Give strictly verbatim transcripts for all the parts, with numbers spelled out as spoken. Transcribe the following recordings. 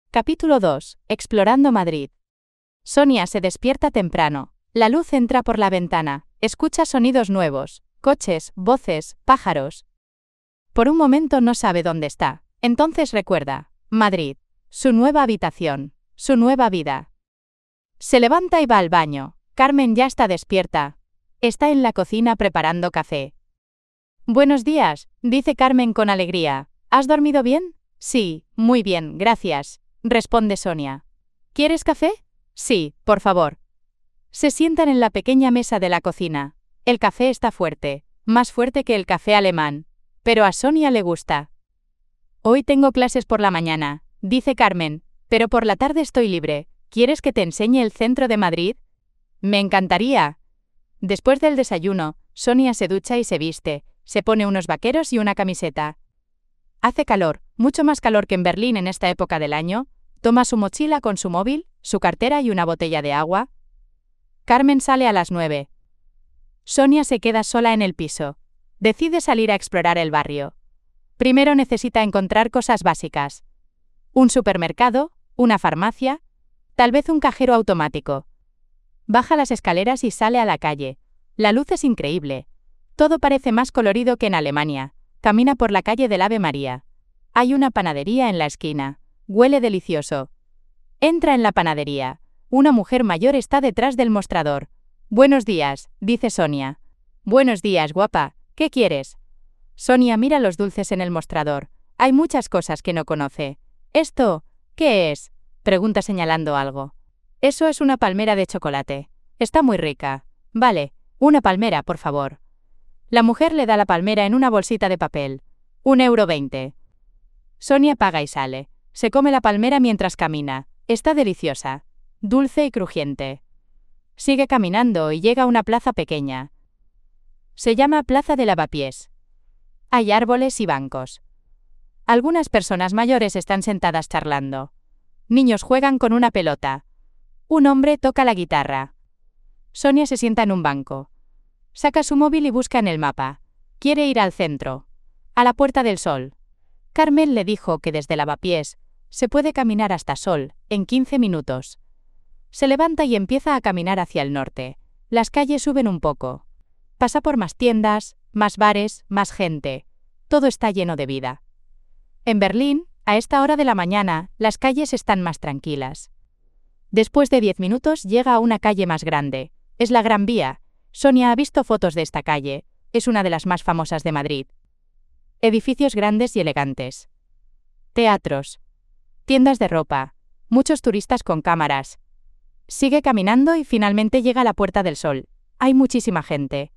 Capítulo dos. Explorando Madrid. Sonia se despierta temprano. La luz entra por la ventana. Escucha sonidos nuevos, coches, voces, pájaros. Por un momento no sabe dónde está. Entonces recuerda, Madrid, su nueva habitación, su nueva vida. Se levanta y va al baño. Carmen ya está despierta. Está en la cocina preparando café. Buenos días, dice Carmen con alegría. ¿Has dormido bien? Sí, muy bien, gracias, responde Sonia. ¿Quieres café? Sí, por favor. Se sientan en la pequeña mesa de la cocina. El café está fuerte, más fuerte que el café alemán, pero a Sonia le gusta. Hoy tengo clases por la mañana, dice Carmen, pero por la tarde estoy libre. ¿Quieres que te enseñe el centro de Madrid? Me encantaría. Después del desayuno, Sonia se ducha y se viste, se pone unos vaqueros y una camiseta. Hace calor, mucho más calor que en Berlín en esta época del año. Toma su mochila con su móvil, su cartera y una botella de agua. Carmen sale a las nueve. Sonia se queda sola en el piso. Decide salir a explorar el barrio. Primero necesita encontrar cosas básicas. Un supermercado, una farmacia, tal vez un cajero automático. Baja las escaleras y sale a la calle. La luz es increíble. Todo parece más colorido que en Alemania. Camina por la calle del Ave María. Hay una panadería en la esquina. Huele delicioso. Entra en la panadería. Una mujer mayor está detrás del mostrador. Buenos días, dice Sonia. Buenos días, guapa. ¿Qué quieres? Sonia mira los dulces en el mostrador. Hay muchas cosas que no conoce. ¿Esto? ¿Qué es? Pregunta señalando algo. Eso es una palmera de chocolate. Está muy rica. Vale, una palmera, por favor. La mujer le da la palmera en una bolsita de papel. Un euro veinte. Sonia paga y sale. Se come la palmera mientras camina. Está deliciosa. Dulce y crujiente. Sigue caminando y llega a una plaza pequeña. Se llama Plaza de Lavapiés. Hay árboles y bancos. Algunas personas mayores están sentadas charlando. Niños juegan con una pelota. Un hombre toca la guitarra. Sonia se sienta en un banco. Saca su móvil y busca en el mapa. Quiere ir al centro. A la Puerta del Sol. Carmen le dijo que desde Lavapiés se puede caminar hasta Sol, en quince minutos. Se levanta y empieza a caminar hacia el norte. Las calles suben un poco. Pasa por más tiendas, más bares, más gente. Todo está lleno de vida. En Berlín, a esta hora de la mañana, las calles están más tranquilas. Después de diez minutos llega a una calle más grande. Es la Gran Vía. Sonia ha visto fotos de esta calle. Es una de las más famosas de Madrid. Edificios grandes y elegantes. Teatros. Tiendas de ropa. Muchos turistas con cámaras. Sigue caminando y finalmente llega a la Puerta del Sol. Hay muchísima gente.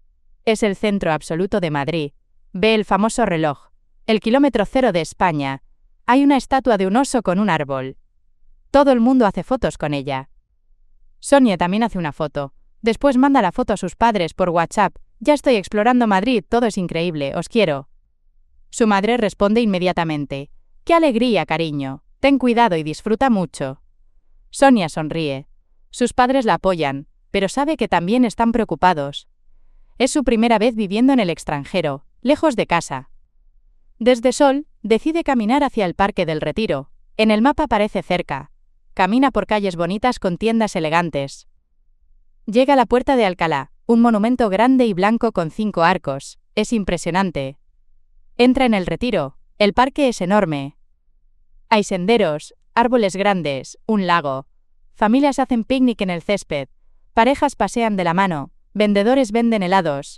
Es el centro absoluto de Madrid. Ve el famoso reloj. El kilómetro cero de España. Hay una estatua de un oso con un árbol. Todo el mundo hace fotos con ella. Sonia también hace una foto. Después manda la foto a sus padres por WhatsApp. Ya estoy explorando Madrid, todo es increíble, os quiero. Su madre responde inmediatamente. ¡Qué alegría, cariño! Ten cuidado y disfruta mucho. Sonia sonríe. Sus padres la apoyan, pero sabe que también están preocupados. Es su primera vez viviendo en el extranjero, lejos de casa. Desde Sol, decide caminar hacia el Parque del Retiro. En el mapa parece cerca. Camina por calles bonitas con tiendas elegantes. Llega a la Puerta de Alcalá, un monumento grande y blanco con cinco arcos. Es impresionante. Entra en el Retiro. El parque es enorme. Hay senderos, árboles grandes, un lago. Familias hacen picnic en el césped. Parejas pasean de la mano. Vendedores venden helados.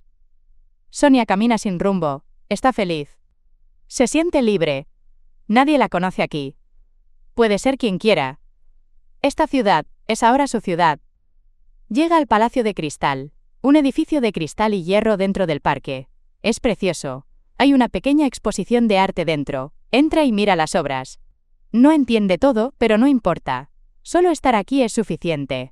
Sonia camina sin rumbo. Está feliz. Se siente libre. Nadie la conoce aquí. Puede ser quien quiera. Esta ciudad es ahora su ciudad. Llega al Palacio de Cristal, un edificio de cristal y hierro dentro del parque. Es precioso. Hay una pequeña exposición de arte dentro. Entra y mira las obras. No entiende todo, pero no importa. Solo estar aquí es suficiente.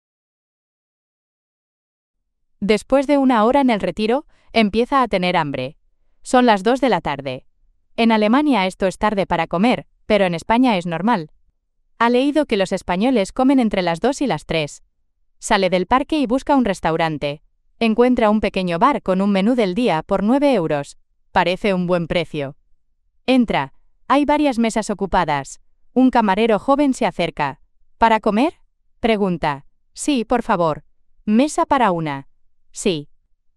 Después de una hora en el Retiro, empieza a tener hambre. Son las dos de la tarde. En Alemania esto es tarde para comer, pero en España es normal. Ha leído que los españoles comen entre las dos y las tres. Sale del parque y busca un restaurante. Encuentra un pequeño bar con un menú del día por nueve euros. Parece un buen precio. Entra. Hay varias mesas ocupadas. Un camarero joven se acerca. ¿Para comer? Pregunta. Sí, por favor. Mesa para una. Sí.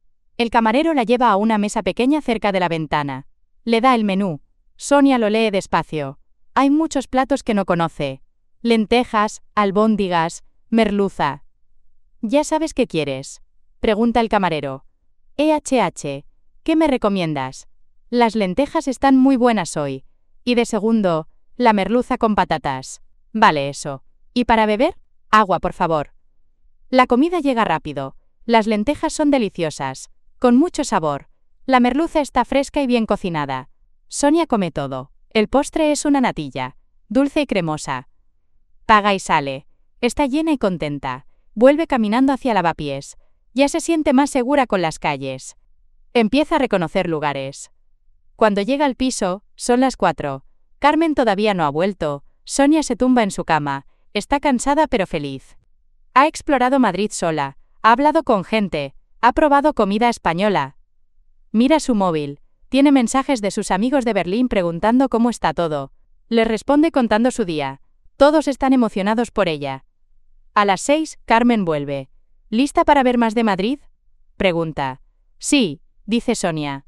El camarero la lleva a una mesa pequeña cerca de la ventana. Le da el menú. Sonia lo lee despacio. Hay muchos platos que no conoce. Lentejas, albóndigas, merluza. ¿Ya sabes qué quieres? Pregunta el camarero. Eh, eh, ¿qué me recomiendas? Las lentejas están muy buenas hoy. Y de segundo, la merluza con patatas. Vale eso. ¿Y para beber? Agua, por favor. La comida llega rápido. Las lentejas son deliciosas, con mucho sabor. La merluza está fresca y bien cocinada. Sonia come todo. El postre es una natilla, dulce y cremosa. Paga y sale. Está llena y contenta. Vuelve caminando hacia lavapiés. Ya se siente más segura con las calles. Empieza a reconocer lugares. Cuando llega al piso, son las cuatro. Carmen todavía no ha vuelto. Sonia se tumba en su cama. Está cansada pero feliz. Ha explorado Madrid sola. Ha hablado con gente. Ha probado comida española. Mira su móvil. Tiene mensajes de sus amigos de Berlín preguntando cómo está todo. Les responde contando su día. Todos están emocionados por ella. A las seis, Carmen vuelve. ¿Lista para ver más de Madrid? Pregunta. Sí, dice Sonia.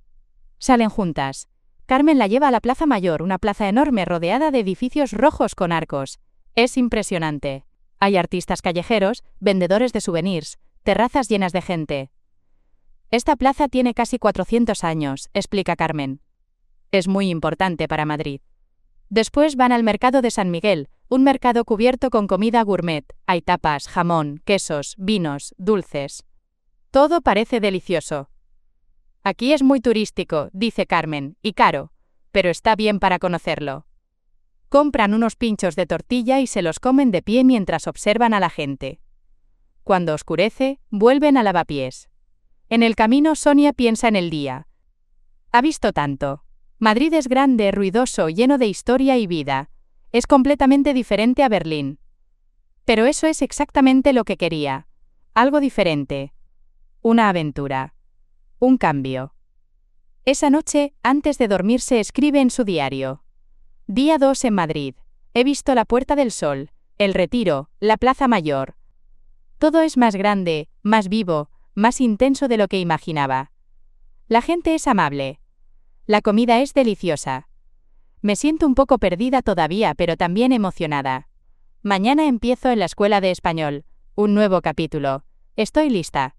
Salen juntas. Carmen la lleva a la Plaza Mayor, una plaza enorme rodeada de edificios rojos con arcos. Es impresionante. Hay artistas callejeros, vendedores de souvenirs, terrazas llenas de gente. Esta plaza tiene casi cuatrocientos años, explica Carmen. Es muy importante para Madrid. Después van al mercado de San Miguel, un mercado cubierto con comida gourmet. Hay tapas, jamón, quesos, vinos, dulces. Todo parece delicioso. Aquí es muy turístico, dice Carmen, y caro, pero está bien para conocerlo. Compran unos pinchos de tortilla y se los comen de pie mientras observan a la gente. Cuando oscurece, vuelven a lavapiés. En el camino Sonia piensa en el día. Ha visto tanto. Madrid es grande, ruidoso, lleno de historia y vida. Es completamente diferente a Berlín. Pero eso es exactamente lo que quería. Algo diferente. Una aventura. Un cambio. Esa noche, antes de dormirse, escribe en su diario. Día dos en Madrid. He visto la Puerta del Sol, el Retiro, la Plaza Mayor. Todo es más grande, más vivo, más intenso de lo que imaginaba. La gente es amable. La comida es deliciosa. Me siento un poco perdida todavía, pero también emocionada. Mañana empiezo en la escuela de español. Un nuevo capítulo. Estoy lista.